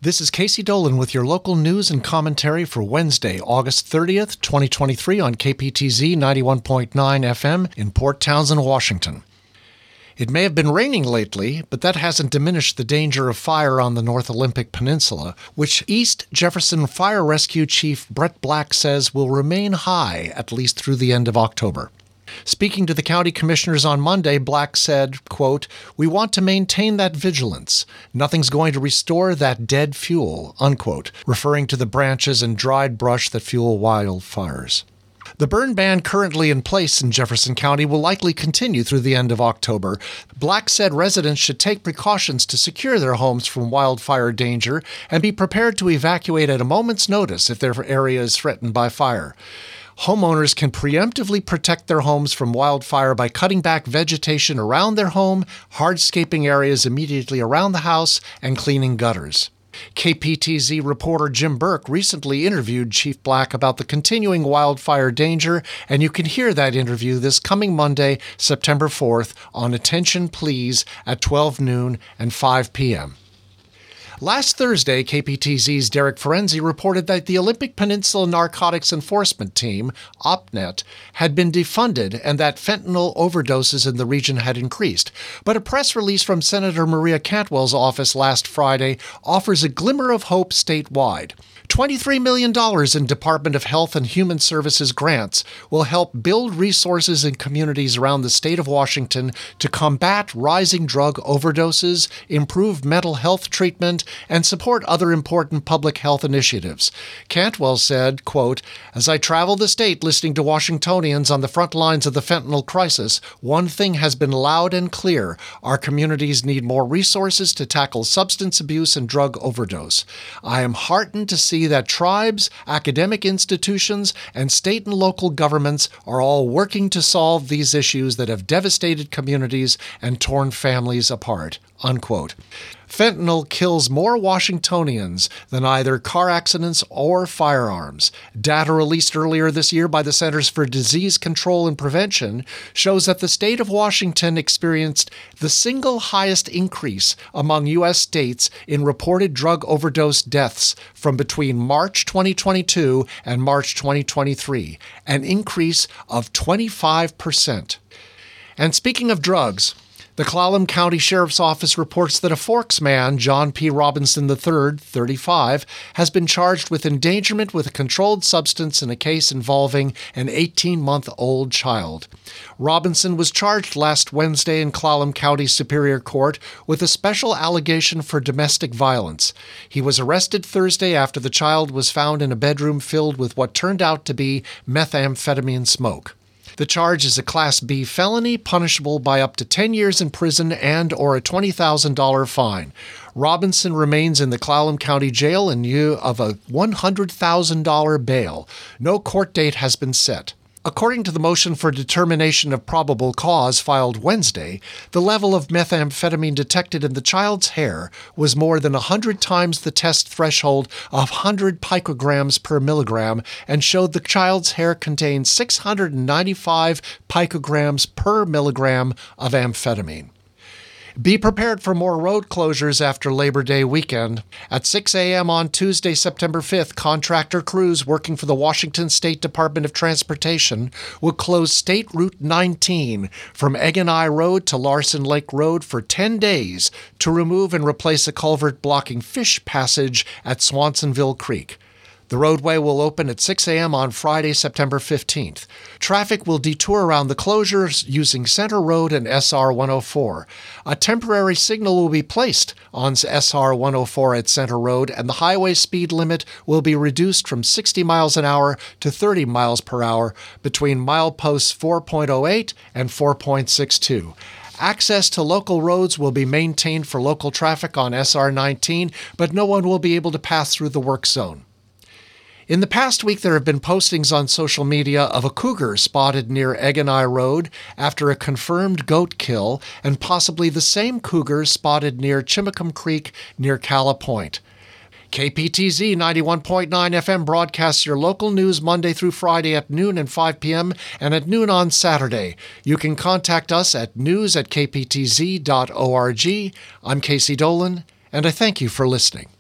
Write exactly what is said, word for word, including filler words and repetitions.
This is Casey Dolan with your local news and commentary for Wednesday, August thirtieth, twenty twenty-three on K P T Z ninety-one point nine F M in Port Townsend, Washington. It may have been raining lately, but that hasn't diminished the danger of fire on the North Olympic Peninsula, which East Jefferson Fire Rescue Chief Brett Black says will remain high at least through the end of October. Speaking to the county commissioners on Monday, Black said, quote, "We want to maintain that vigilance. Nothing's going to restore that dead fuel," unquote, referring to the branches and dried brush that fuel wildfires. The burn ban currently in place in Jefferson County will likely continue through the end of October. Black said residents should take precautions to secure their homes from wildfire danger and be prepared to evacuate at a moment's notice if their area is threatened by fire. Homeowners can preemptively protect their homes from wildfire by cutting back vegetation around their home, hardscaping areas immediately around the house, and cleaning gutters. K P T Z reporter Jim Burke recently interviewed Chief Black about the continuing wildfire danger, and you can hear that interview this coming Monday, September fourth, on Attention Please at twelve noon and five p.m. Last Thursday, K P T Z's Derek Ferenzi reported that the Olympic Peninsula Narcotics Enforcement Team, OPNET, had been defunded and that fentanyl overdoses in the region had increased. But a press release from Senator Maria Cantwell's office last Friday offers a glimmer of hope statewide. twenty-three million dollars in Department of Health and Human Services grants will help build resources in communities around the state of Washington to combat rising drug overdoses, improve mental health treatment, and support other important public health initiatives. Cantwell said, quote, "As I travel the state listening to Washingtonians on the front lines of the fentanyl crisis, one thing has been loud and clear. Our communities need more resources to tackle substance abuse and drug overdose. I am heartened to see that tribes, academic institutions, and state and local governments are all working to solve these issues that have devastated communities and torn families apart," unquote. Fentanyl kills more Washingtonians than either car accidents or firearms. Data released earlier this year by the Centers for Disease Control and Prevention shows that the state of Washington experienced the single highest increase among U S states in reported drug overdose deaths from between March twenty twenty-two and March twenty twenty-three, an increase of twenty-five percent. And speaking of drugs, the Clallam County Sheriff's Office reports that a Forks man, John P. Robinson the third, thirty-five, has been charged with endangerment with a controlled substance in a case involving an eighteen-month-old child. Robinson was charged last Wednesday in Clallam County Superior Court with a special allegation for domestic violence. He was arrested Thursday after the child was found in a bedroom filled with what turned out to be methamphetamine smoke. The charge is a Class B felony, punishable by up to ten years in prison and or a twenty thousand dollars fine. Robinson remains in the Clallam County Jail in lieu of a one hundred thousand dollars bail. No court date has been set. According to the motion for determination of probable cause filed Wednesday, the level of methamphetamine detected in the child's hair was more than one hundred times the test threshold of one hundred picograms per milligram and showed the child's hair contained six hundred ninety-five picograms per milligram of amphetamine. Be prepared for more road closures after Labor Day weekend. At six a.m. on Tuesday, September fifth, contractor crews working for the Washington State Department of Transportation will close State Route nineteen from Eggen Eye Road to Larson Lake Road for ten days to remove and replace a culvert blocking fish passage at Swansonville Creek. The roadway will open at six a.m. on Friday, September fifteenth. Traffic will detour around the closures using Center Road and S R one oh four. A temporary signal will be placed on S R one oh four at Center Road, and the highway speed limit will be reduced from sixty miles an hour to thirty miles per hour between mileposts four point oh eight and four point six two. Access to local roads will be maintained for local traffic on S R nineteen, but no one will be able to pass through the work zone. In the past week, there have been postings on social media of a cougar spotted near Eggen Eye Road after a confirmed goat kill, and possibly the same cougar spotted near Chimacum Creek near Calla Point. K P T Z ninety-one point nine F M broadcasts your local news Monday through Friday at noon and five p.m. and at noon on Saturday. You can contact us at news at k p t z dot org. I'm Casey Dolan, and I thank you for listening.